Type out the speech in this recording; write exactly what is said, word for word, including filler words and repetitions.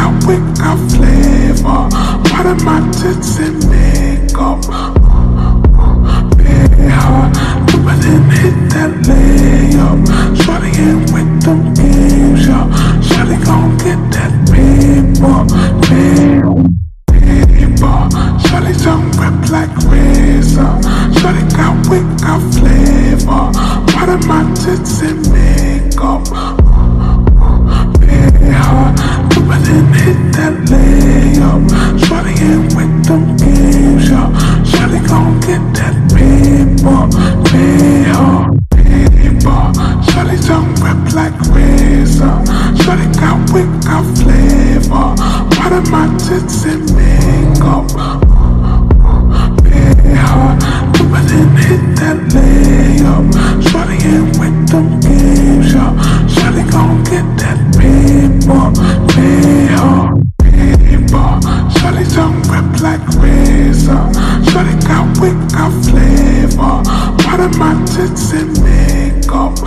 got wick, got flavor. Part of my tits and makeup. Big heart, but then hit that layup. Shorty in with them games, yo. Shorty gon' get that paper, paper. Shorty tongue rip like razor. Shorty got wick, got flavor. Part of my tits and makeup. Big heart, but then hit that layup. Shorty in with them games, yo. Shorty gon' get that paper, paper, paper. Shorty tongue rip like razor. Shorty got wick, got flavor. Part of my tits and makeup. Big heart, but then hit that layup. Shorty in with them games, yo. Shorty gon' get that paper, paper, paper. Shorty tongue rip like razor. Shorty got wick, got flavor. Part of my tits and makeup.